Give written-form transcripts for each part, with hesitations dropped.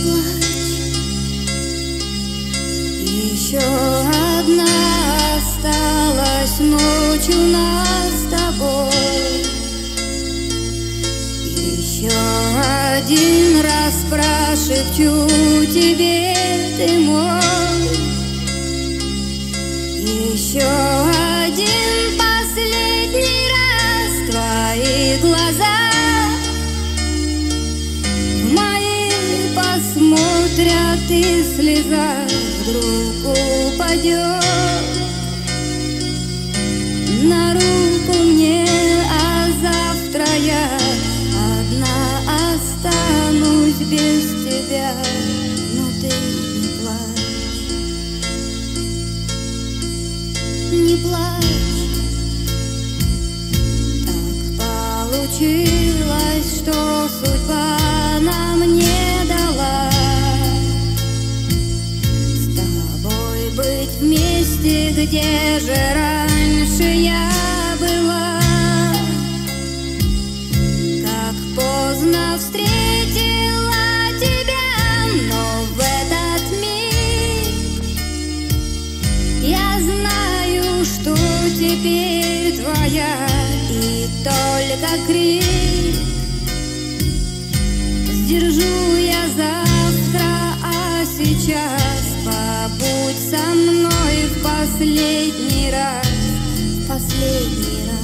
Еще одна осталась ночь у нас с тобой. Еще один раз прошепчу тебе, ты мой. Еще один последний раз твои глаза в мои посмотрят, и слеза вдруг упадет на руку мне, а завтра я одна останусь без тебя. Но ты не плачь, не плачь. Так получилось, что судьба нам не дала быть вместе, где же раньше я была. Как поздно встретила тебя, но в этот миг я знаю, что теперь твоя, и только крик сдержу я завтра, а сейчас побудь со мной в последний раз, в последний раз.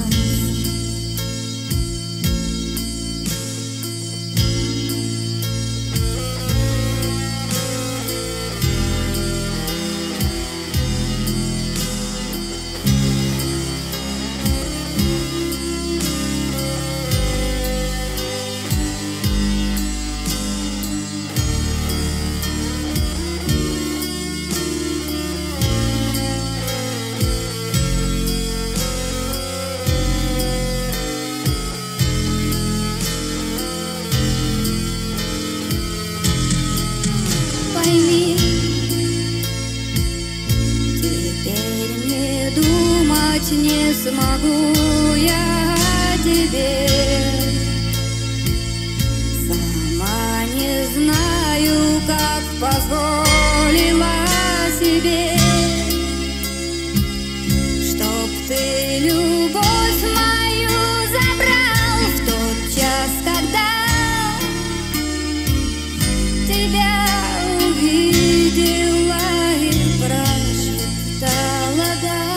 Пойми, теперь не думать не смогу я о тебе. Сама не знаю, как позволила себе, чтоб ты любовь мою забрал в тот час, когда тебя увидела и прошептала да.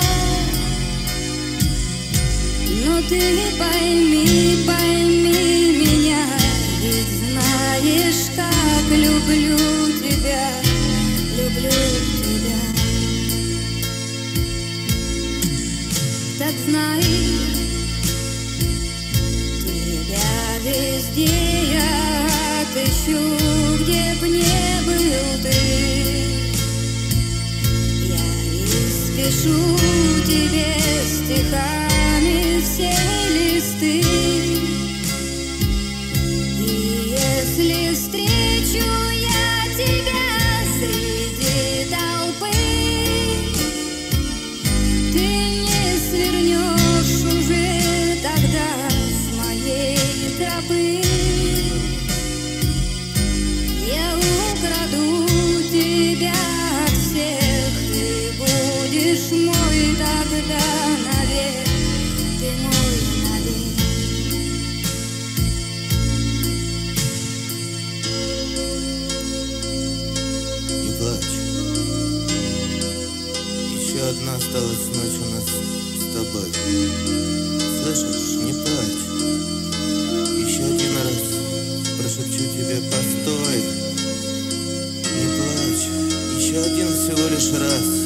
Но ты пойми, пойми меня, ведь знаешь, как люблю тебя, люблю тебя. Так знай, тебя везде я отыщу, где б не был ты. Я испишу тебе стихами все листы, и если встречу я тебя среди толпы, ты не свернешь уже тогда с моей тропы. Я украду тебя от всех, ты будешь мой тогда навек, ты мой навек. Не плачь. Еще одна осталась ночь у нас с тобой. Слышишь, не плачь. Еще один раз прошепчу тебе постой. Не плачь. Еще один всего лишь раз.